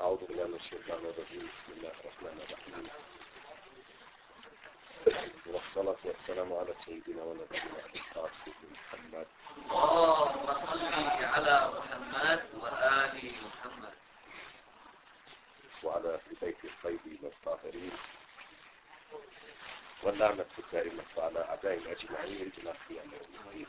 أعوذ بالله من الشيطان الرجيم. بسم الله الرحمن الرحيم، والصلاة والسلام على سيدنا ونبينا القاسم محمد. اللهم صل على محمد وآل محمد وعلى أهل بيت الطيبين الطاهرين، واللعنة الدائمة على أعدائنا أجمعين إلى قيام يوم الدين.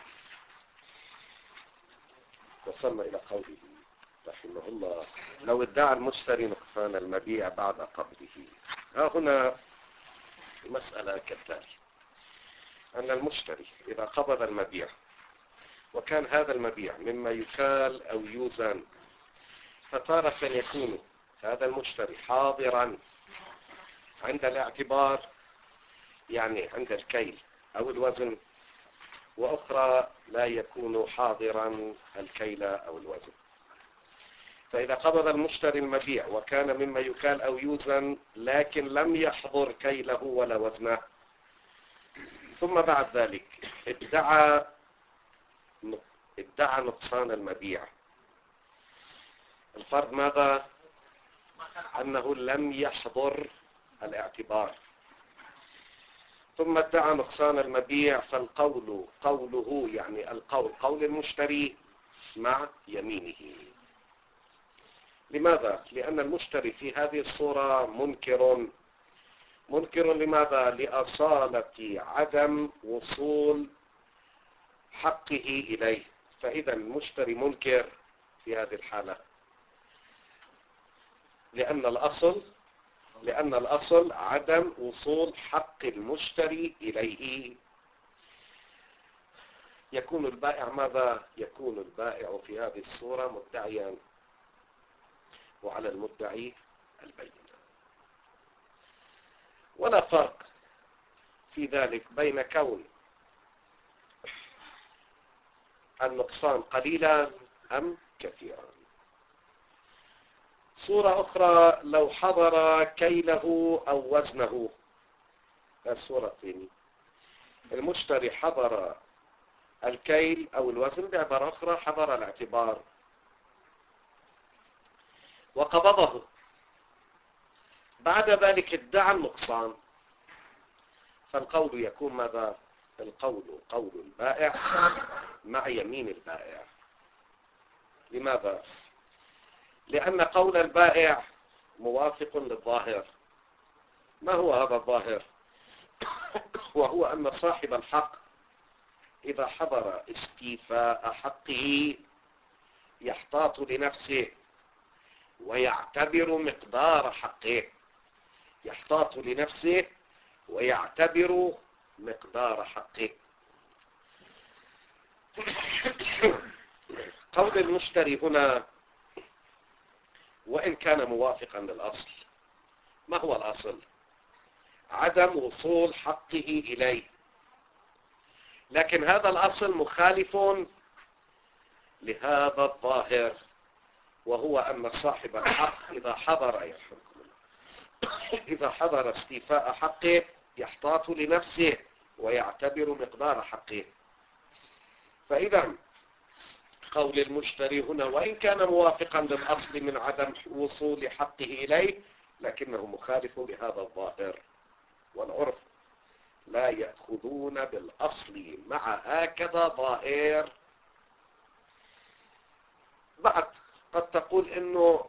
وصلنا إلى قوله رحمه الله: لو ادعى المشتري نقصان المبيع بعد قبضه. هنا مسألة كالتالي: أن المشتري إذا قبض المبيع وكان هذا المبيع مما يكال أو يوزن، فتارة يكون هذا المشتري حاضرا عند الاعتبار، يعني عند الكيل أو الوزن، وأخرى لا يكون حاضرا الكيل أو الوزن. فإذا قبض المشتري المبيع وكان مما يكال أو يوزن لكن لم يحضر كيله ولا وزنه، ثم بعد ذلك ادعى نقصان المبيع، الفرض ماذا؟ أنه لم يحضر الاعتبار، ثم ادعى نقصان المبيع، فالقول قوله، يعني القول قول المشتري مع يمينه. لماذا؟ لأن المشتري في هذه الصورة منكر لماذا؟ لأصالة عدم وصول حقه إليه. فإذا المشتري منكر في هذه الحالة، لأن الأصل عدم وصول حق المشتري إليه. يكون البائع ماذا؟ يكون البائع في هذه الصورة مدعيا، وعلى المدعي البينة. ولا فرق في ذلك بين كون النقصان قليلا أم كثيرا. صورة أخرى: لو حضر كيله أو وزنه. الصورة الثانية: المشتري حضر الكيل أو الوزن، بعبارة أخرى حضر الاعتبار وقبضه، بعد ذلك ادعى النقصان، فالقول يكون ماذا؟ القول قول البائع مع يمين البائع. لماذا؟ لأن قول البائع موافق للظاهر. ما هو هذا الظاهر؟ وهو أن صاحب الحق إذا حضر استيفاء حقه يحتاط لنفسه ويعتبر مقدار حقه، يحتاط لنفسه ويعتبر مقدار حقه. قول المشتري هنا وإن كان موافقا للأصل، ما هو الأصل؟ عدم وصول حقه إليه، لكن هذا الأصل مخالف لهذا الظاهر، وهو أن صاحب الحق إذا حضر استيفاء حقه يحتاط لنفسه ويعتبر مقدار حقه. فإذا قول المشتري هنا وإن كان موافقا للأصل من عدم وصول حقه إليه، لكنه مخالف لهذا الظاهر. والعرف لا يأخذون بالأصل مع هكذا ظاهر. بعد قد تقول إنه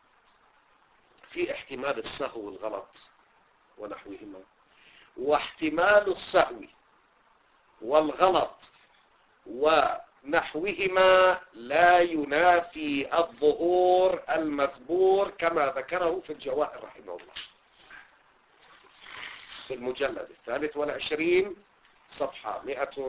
في احتمال السهو والغلط ونحوهما، واحتمال السهو والغلط ونحوهما لا ينافي الظهور المذكور كما ذكره في الجواهر رحمه الله في المجلد 23 صفحة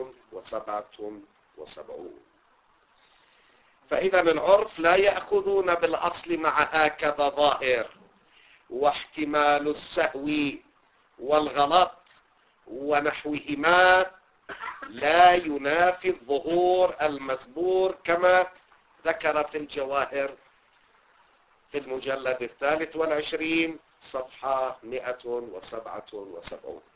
177. فإذا العرف لا يأخذون بالأصل مع هكذا ظاهر، واحتمال السهو والغلط ونحوهما لا ينافي الظهور المذكور كما ذكر في الجواهر في المجلد 23 صفحة 177.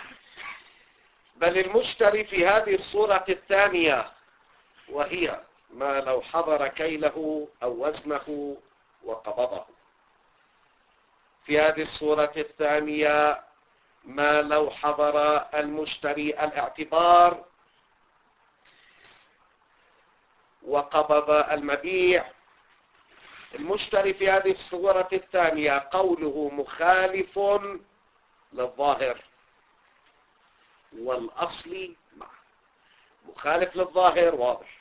بل المشتري في هذه الصورة الثانية، وهي ما لو حضر كيله أو وزنه وقبضه. في هذه الصورة الثانية ما لو حضر المشتري الاعتبار وقبض المبيع. المشتري في هذه الصورة الثانية قوله مخالف للظاهر والأصل معه. مخالف للظاهر واضح.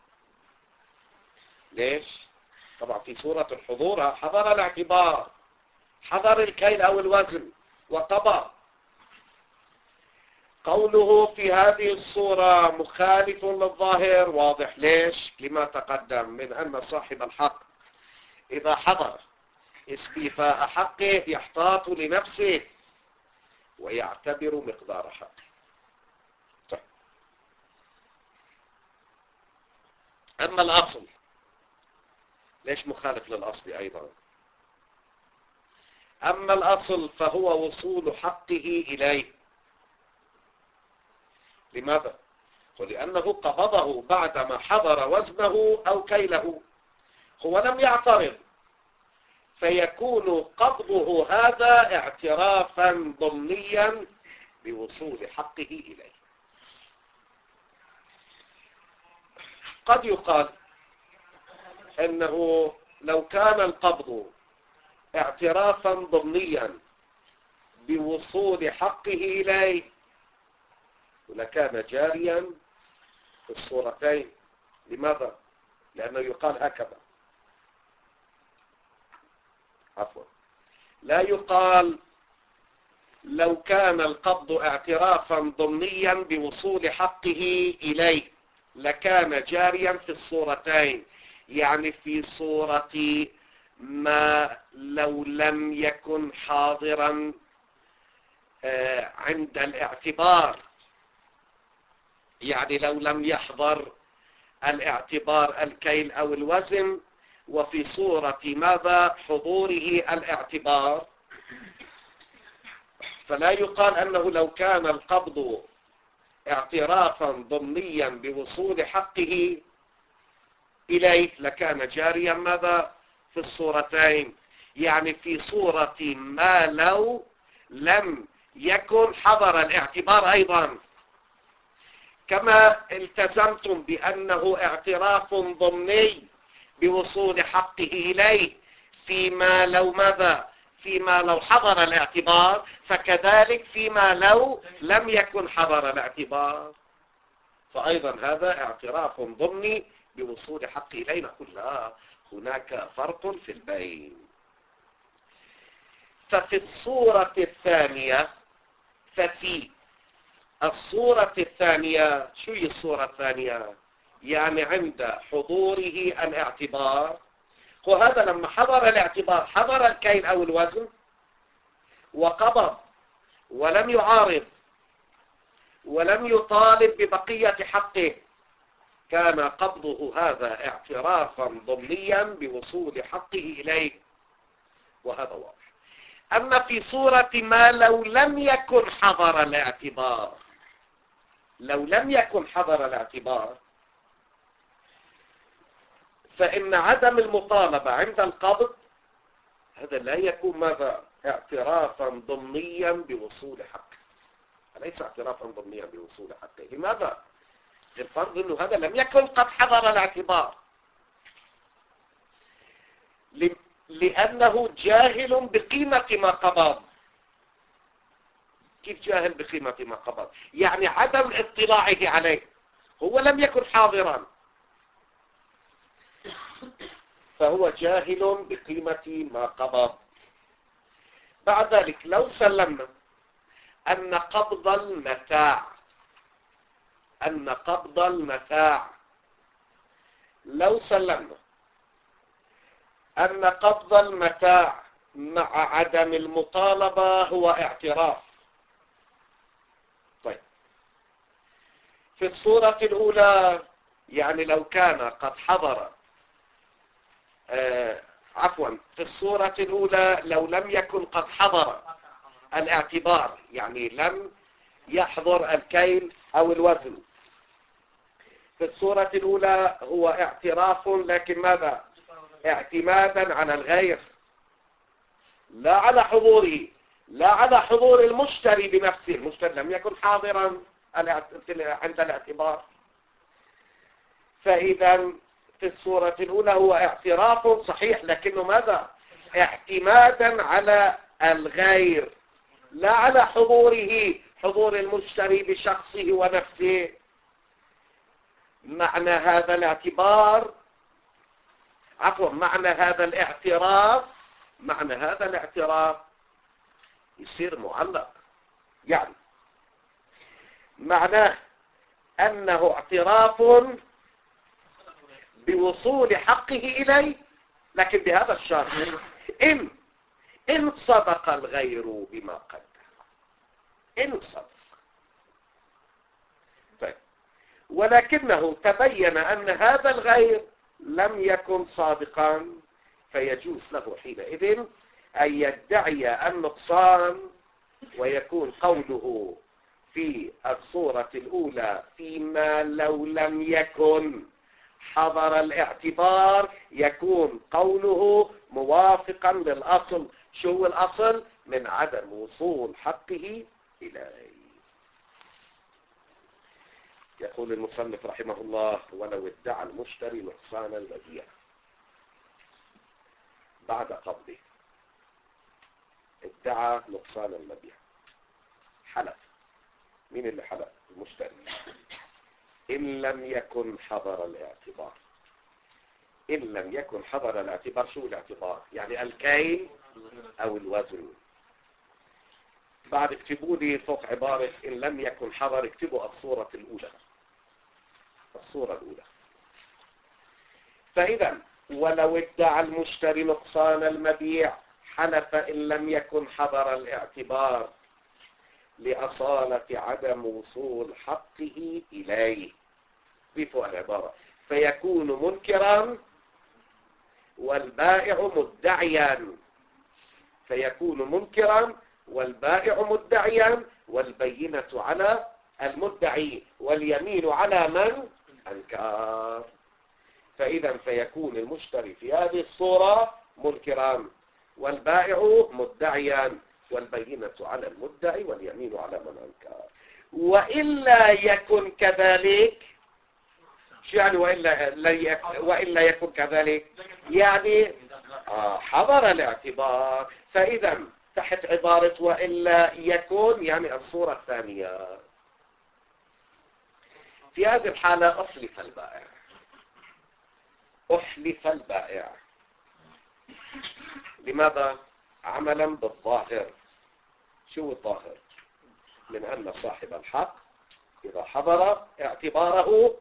ليش؟ طبعا في صورة الحضور حضر الاعتبار، حضر الكيل أو الوزن وقبض. قوله في هذه الصورة مخالف للظاهر واضح. ليش؟ لما تقدم من أن صاحب الحق إذا حضر استيفاء حقه يحتاط لنفسه ويعتبر مقدار حقه. طيب. أما الأصل، ليش مخالف للأصل أيضا؟ أما الأصل فهو وصول حقه إليه. لماذا؟ ولأنه قبضه بعدما حضر وزنه أو كيله، هو لم يعترض، فيكون قبضه هذا اعترافا ضمنيا بوصول حقه إليه. قد يقال أنه لو كان القبض اعترافا ضمنيا بوصول حقه إليه لكان جاريا في الصورتين. لماذا؟ لأنه يقال هكذا، عفوا، لا يقال لو كان القبض اعترافا ضمنيا بوصول حقه إليه لكان جاريا في الصورتين. يعني في صورة ما لو لم يكن حاضرا عند الاعتبار، يعني لو لم يحضر الاعتبار الكيل أو الوزن، وفي صورة ماذا؟ حضوره الاعتبار، فلا يقال أنه لو كان القبض اعترافا ضمنيا بوصول حقه إليه لكان جاريا ماذا؟ في الصورتين. يعني في صورة ما لو لم يكن حضر الاعتبار أيضا، كما التزمتم بأنه اعتراف ضمني بوصول حقه إليه فيما لو ماذا؟ فيما لو حضر الاعتبار، فكذلك فيما لو لم يكن حضر الاعتبار فأيضا هذا اعتراف ضمني بوصول حقه إليه. نقول لا، هناك فرق في البين. ففي الصورة الثانية، ففي الصورة الثانية، شو هي الصورة الثانية؟ يعني عند حضوره الاعتبار، وهذا لما حضر الاعتبار حضر الكيل أو الوزن وقبض ولم يعارض ولم يطالب ببقية حقه، كان قبضه هذا اعترافا ضمنيا بوصول حقه إليه، وهذا واضح. أما في صورة ما لو لم يكن حضر الاعتبار، لو لم يكن حضر الاعتبار فإن عدم المطالبة عند القبض هذا لا يكون ماذا؟ اعترافا ضمنيا بوصول حقه، ليس اعترافا ضمنيا بوصول حقه. لماذا؟ الفرض أنه هذا لم يكن قد حضر الاعتبار، لأنه جاهل بقيمة ما قبض. كيف جاهل بقيمة ما قبض؟ يعني عدم اطلاعه عليه، هو لم يكن حاضرا، فهو جاهل بقيمة ما قبض. بعد ذلك لو سلمنا أن قبض المتاع، لو سلمنا أن قبض المتاع مع عدم المطالبة هو اعتراف. طيب، في الصورة الأولى يعني لو كان قد حضر في الصورة الأولى لو لم يكن قد حضر الاعتبار، يعني لم يحضر الكيل أو الوزن، في الصورة الأولى هو اعتراف، لكن ماذا؟ اعتمادا على الغير، لا على حضوره، لا على حضور المشتري بنفسه. المشتري لم يكن حاضرا عند الاعتبار. فإذا في الصورة الأولى هو اعتراف صحيح، لكنه ماذا؟ اعتمادا على الغير، لا على حضوره، حضور المشتري بشخصه ونفسه. معنى هذا الاعتبار، عفوا، معنى هذا الاعتراف يصير معلق. يعني معناه أنه اعتراف بوصول حقه إليه، لكن بهذا الشرط: إن صدق الغير بما قدر. إن صدق. طيب. ولكنه تبين أن هذا الغير لم يكن صادقا، فيجوز له حينئذ أن يدعي النقصان، ويكون قوله في الصورة الأولى فيما لو لم يكن حضر الاعتبار، يكون قوله موافقا للأصل. شو هو الأصل؟ من عدم وصول حقه إليه. يقول المصنف رحمه الله: ولو ادعى المشتري نقصان المبيع بعد قبضه، ادعى نقصان المبيع، حلف. مين اللي حلف؟ المشتري. إن لم يكن حضر الاعتبار. إن لم يكن حضر الاعتبار. شو الاعتبار؟ يعني الكيل أو الوزن. بعد اكتبوا لي فوق عبارة إن لم يكن حضر، اكتبوا الصورة الأولى. الصورة الأولى. فإذا ولو ادعى المشتري نقصان المبيع، حلف إن لم يكن حضر الاعتبار لأصالة عدم وصول حقه إليه. ضيفوا العبارة: فيكون منكرا والبائع مدعيا. فيكون منكرا والبائع مدعيا، والبينة على المدعي واليمين على من أنكر. فإذا فيكون المشتري في هذه الصورة منكرا، والبائع مدعيا، والبينة على المدعي واليمين على من أنكر. وإلا يكن كذلك. شو يعني وإلا يكن كذلك؟ يعني حضر الاعتبار. فإذا تحت عبارة وإلا يكن يعني الصورة الثانية. في هذه الحالة أحلف البائع. أحلف البائع. لماذا؟ عملا بالظاهر. شو الظاهر؟ من أن صاحب الحق إذا حضر اعتباره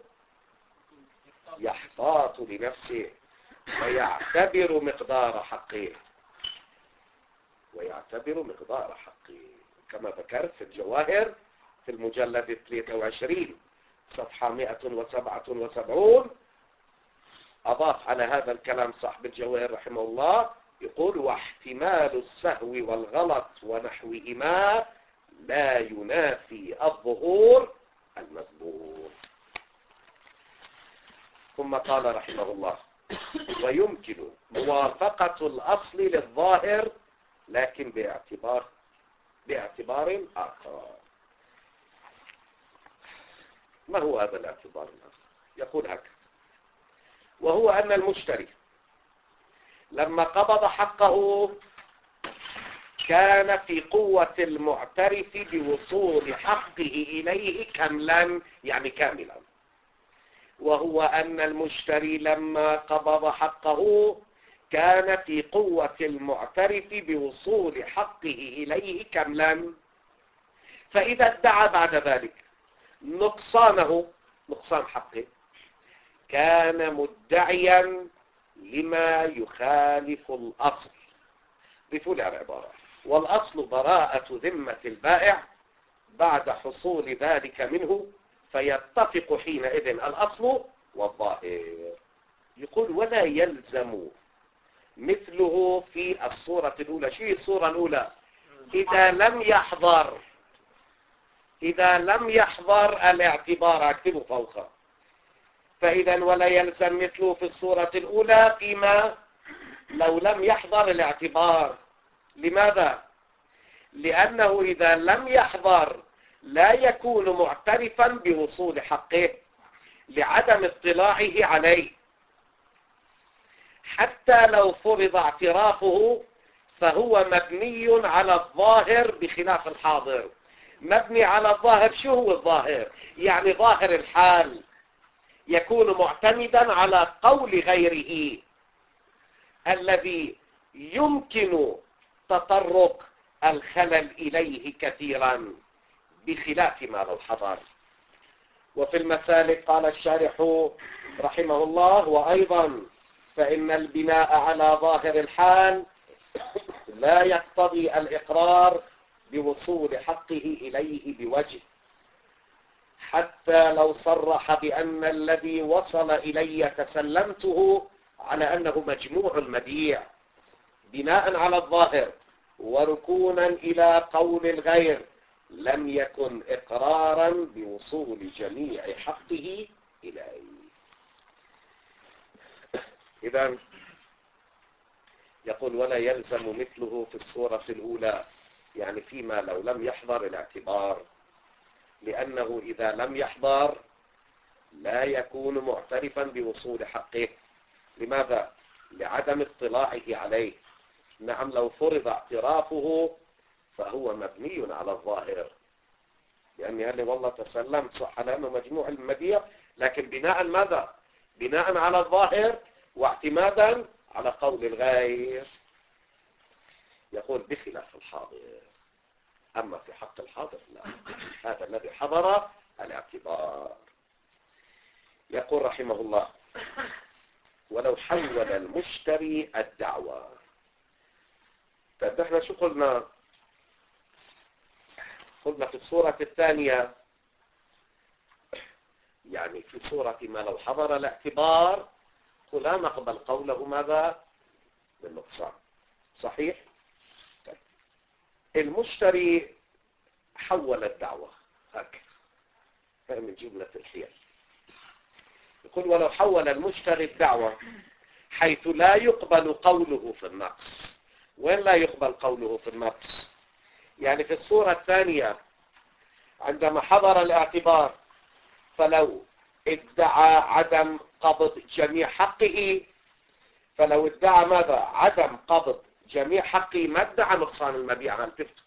يحتاط لنفسه ويعتبر مقدار حقه. كما ذكرت في الجواهر في المجلد 23 صفحة 177 أضاف على هذا الكلام صاحب الجواهر رحمه الله، يقول: واحتمال السهو والغلط ونحوهما لا ينافي الظهور المذموم. ثم قال رحمه الله: ويمكن موافقة الأصل للظاهر لكن باعتبار آخر. ما هو هذا الاعتبار الآخر؟ يقول هكذا: وهو أن المشتري لما قبض حقه كان في قوة المعترف بوصول حقه إليه كاملا، يعني كاملا. وهو أن المشتري لما قبض حقه كان في قوة المعترف بوصول حقه إليه كاملا. فإذا ادعى بعد ذلك نقصان حقه، كان مدعيا لما يخالف الأصل. ضيفوا لي العبارة: والأصل براءة ذمة البائع بعد حصول ذلك منه، فيتفق حينئذ الأصل والظاهر. يقول: ولا يلزم مثله في الصورة الأولى. شيء الصورة الأولى؟ إذا لم يحضر الاعتبار. اكتبه فوقه: فإذا ولا يلزم مثله في الصورة الأولى فيما لو لم يحضر الاعتبار. لماذا؟ لأنه إذا لم يحضر لا يكون معترفا بوصول حقه لعدم اطلاعه عليه، حتى لو فرض اعترافه فهو مبني على الظاهر بخلاف الحاضر. مبني على الظاهر، شو هو الظاهر؟ يعني ظاهر الحال يكون معتمدا على قول غيره الذي يمكن تطرق الخلل إليه كثيرا بخلاف ما لو حضر. وفي المسالك قال الشارح رحمه الله: وأيضا فإن البناء على ظاهر الحال لا يقتضي الإقرار بوصول حقه إليه بوجه، حتى لو صرح بأن الذي وصل إلي تسلمته على أنه مجموع المبيع بناء على الظاهر وركونا إلى قول الغير، لم يكن إقرارا بوصول جميع حقه إليه. إذن يقول: ولا يلزم مثله في الصورة الأولى، يعني فيما لو لم يحضر الاعتبار، لأنه إذا لم يحضر لا يكون معترفا بوصول حقه. لماذا؟ لعدم اطلاعه عليه. نعم، لو فرض اعترافه فهو مبني على الظاهر، لأني قال لي والله تسلمت صح لأنه مجموع المبيع، لكن بناء ماذا؟ بناء على الظاهر واعتمادا على قول الغير. يقول: بخلاف الحاضر. أما في حق الحاضر لا، هذا الذي حضر الاعتبار. يقول رحمه الله: ولو حول المشتري الدعوة. طيب احنا شو قلنا؟ قلنا في الصورة الثانية، يعني في صورة ما لو حضر الاعتبار لا نقبل قوله ماذا؟ بالنقصان. صحيح؟ طيب. المشتري حول الدعوة هكذا، من جملة الحيل. يقول: ولو حول المشتري الدعوة حيث لا يقبل قوله في النقص. وين لا يقبل قوله في النقص؟ يعني في الصورة الثانية عندما حضر الاعتبار فلو ادعى عدم قبض جميع حقه، فلو ادعى ماذا؟ عدم قبض جميع حقه، ما ادعى نقصان المبيع.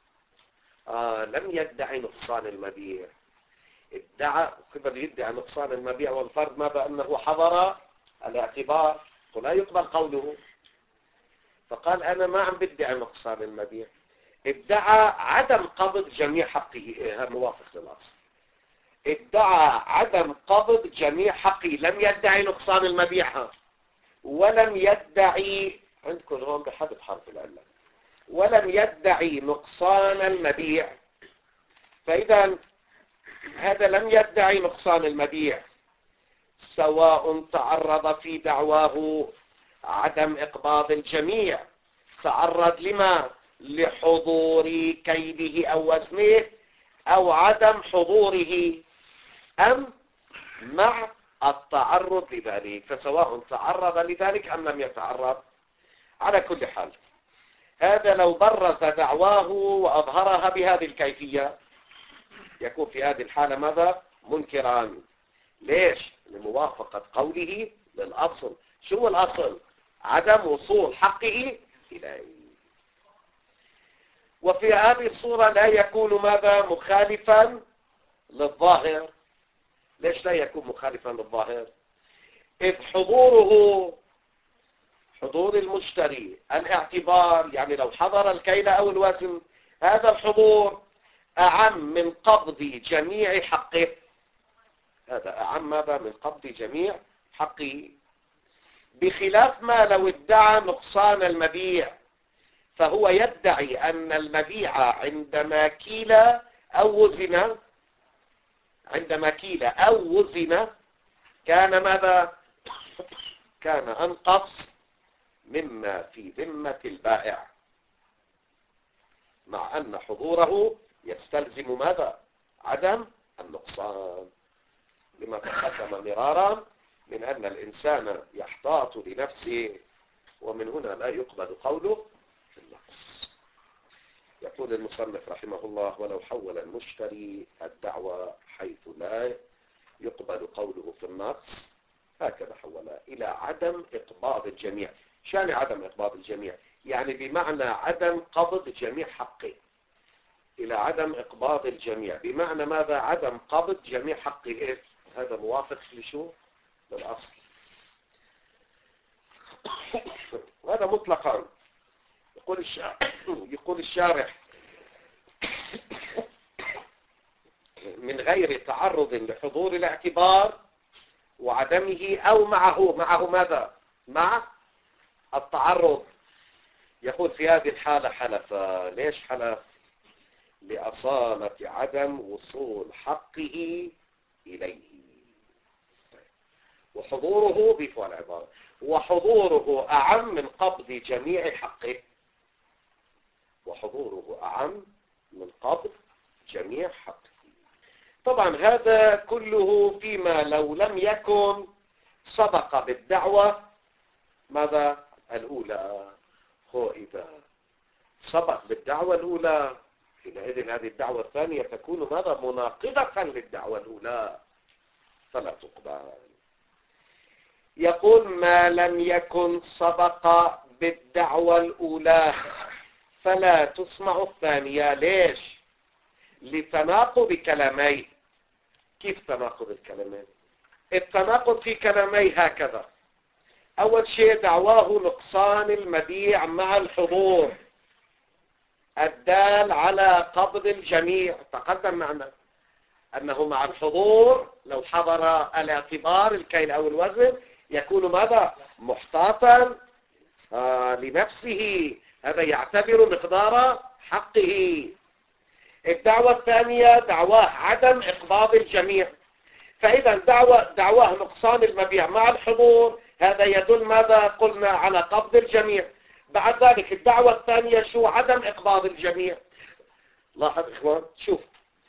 لم يدعي نقصان المبيع، ادعى كيف يدعي نقصان المبيع والفرد ماذا؟ أنه حضر الاعتبار ولا يقبل قوله. فقال: أنا ما عم بدعي نقصان المبيع، ادعى عدم قبض جميع حقه. موافق للأصل. ادعى عدم قبض جميع حقه، لم يدعي نقصان المبيع، ولم يدعي، عندكم هون بحذف حرف العلة، ولم يدعي نقصان المبيع. فإذا هذا لم يدعي نقصان المبيع، سواء تعرض في دعواه عدم إقباض الجميع، تعرض لما؟ لحضور كيله أو وزنه، أو عدم حضوره، أم مع التعرض لذلك، فسواء تعرض لذلك أم لم يتعرض. على كل حال هذا لو برز دعواه وأظهرها بهذه الكيفية يكون في هذه الحالة ماذا؟ منكرا. ليش؟ لموافقة قوله للأصل. شو الأصل؟ عدم وصول حقه إليه. وفي هذه الصورة لا يكون ماذا؟ مخالفا للظاهر. ليش لا يكون مخالفا للظاهر؟ إذ حضور المشتري الاعتبار، يعني لو حضر الكيل أو الوزن، هذا الحضور أعم من قبض جميع حقه. هذا أعم ماذا؟ من قبض جميع حقه، بخلاف ما لو ادعى نقصان المبيع، فهو يدعي أن المبيع عندما كيل أو وزن كان ماذا؟ كان أنقص مما في ذمة البائع، مع أن حضوره يستلزم ماذا؟ عدم النقصان، لما تقدم مرارا من أن الإنسان يحتاط لنفسه، ومن هنا لا يقبل قوله في النقص. يقول المصنف رحمه الله: ولو حول المشتري الدعوى حيث لا يقبل قوله في النقص، هكذا حولها إلى عدم إقباض الجميع. شان عدم إقباض الجميع؟ يعني بمعنى عدم قبض جميع حقه. إلى عدم إقباض الجميع بمعنى ماذا؟ عدم قبض جميع حقه. هذا موافق لشو؟ للأصل. وهذا مطلقا. يقول الشارح: من غير تعرض لحضور الاعتبار وعدمه، أو معه ماذا؟ مع التعرض. يقول في هذه الحالة حلف. ليش حلف؟ لأصالة عدم وصول حقه إليه. وحضوره بفعل عبارة، وحضوره أعم من قبض جميع حقه. وحضوره أعم من قبض جميع حقه. طبعا هذا كله فيما لو لم يكن سبق بالدعوة ماذا؟ الأولى. هو إذا سبق بالدعوة الأولى، حينئذ هذه الدعوة الثانية تكون ماذا؟ مناقضة للدعوة الأولى، فلا تقبل. يقول: ما لم يكن سبق بالدعوة الأولى فلا تسمع الثانية. ليش؟ لتناقض كلامين. كيف تناقض الكلامين؟ التناقض في كلامي هكذا: أول شيء دعواه نقصان المبيع مع الحضور الدال على قبض الجميع. تقدم معنا أنه مع الحضور لو حضر الاعتبار الكيل أو الوزن يكون ماذا؟ محتاطا لنفسه، هذا يعتبر مقدار حقه. الدعوة الثانية دعواه عدم إقباض الجميع، فإذا دعواه نقصان المبيع مع الحضور، هذا يدل ماذا؟ قلنا على قبض الجميع. بعد ذلك الدعوة الثانية شو؟ عدم إقباض الجميع. لاحظ إخوان، شوف،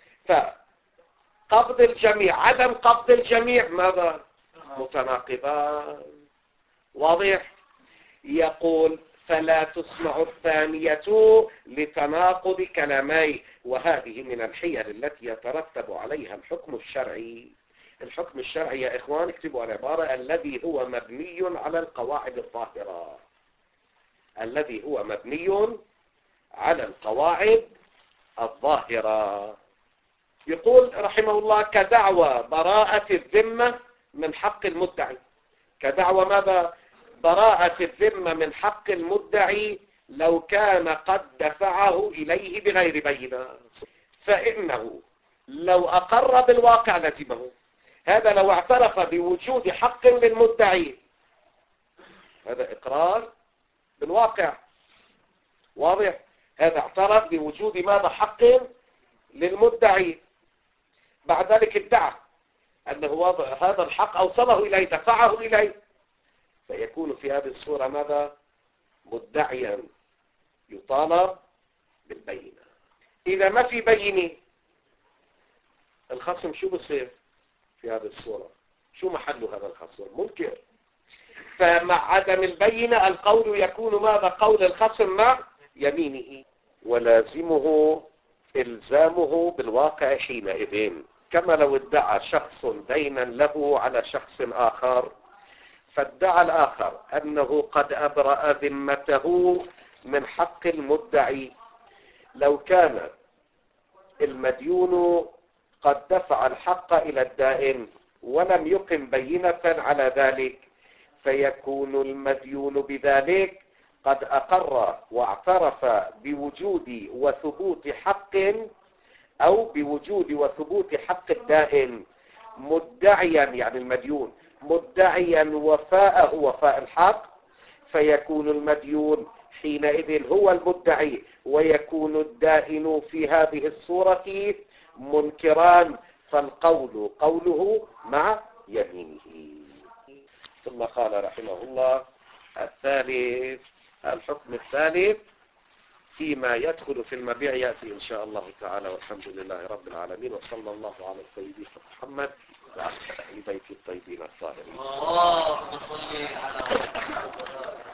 فقبض الجميع عدم قبض الجميع ماذا؟ متناقضان. واضح؟ يقول: فلا تسمع الثانية لتناقض كلامي. وهذه من الحيل التي يترتب عليها الحكم الشرعي. الحكم الشرعي يا إخوان اكتبوا العبارة: الذي هو مبني على القواعد الظاهرة. الذي هو مبني على القواعد الظاهرة. يقول رحمه الله: كدعوى براءة الذمة من حق المدعي. كدعوى ماذا؟ براءة الذمة من حق المدعي لو كان قد دفعه إليه بغير بينة، فإنه لو أقر بالواقع لزمه. هذا لو اعترف بوجود حق للمدعي، هذا إقرار بالواقع. واضح؟ هذا اعترف بوجود ماذا؟ حق للمدعي. بعد ذلك ادعى أنه هذا الحق أوصله إليه، دفعه إليه، فيكون في هذه الصورة ماذا؟ مدعيا يطالب بالبينة. إذا ما في بينة الخصم شو بصير في هذه الصورة؟ شو محله هذا الخصم؟ منكر. فمع عدم البينة القول يكون ماذا؟ قول الخصم مع يمينه، ولازمه إلزامه بالواقع حينئذ. كما لو ادعى شخص دينا له على شخص آخر، فادعى الآخر أنه قد أبرأ ذمته من حق المدعي. لو كان المديون قد دفع الحق إلى الدائن ولم يقم بينة على ذلك، فيكون المديون بذلك قد أقر واعترف بوجود وثبوت حق، أو بوجود وثبوت حق الدائن، مدعيا يعني المديون مدعيا وفاء الحق، فيكون المديون حينئذ هو المدعي، ويكون الدائن في هذه الصورة منكران، فالقول قوله مع يمينه. ثم قال رحمه الله: الثالث، الحكم الثالث فيما يدخل في المبيع يأتي إن شاء الله تعالى، والحمد لله رب العالمين، وصلى الله على سيدنا محمد وعلى أهل بيت الطيبين الطاهرين. اللهم صل على محمد.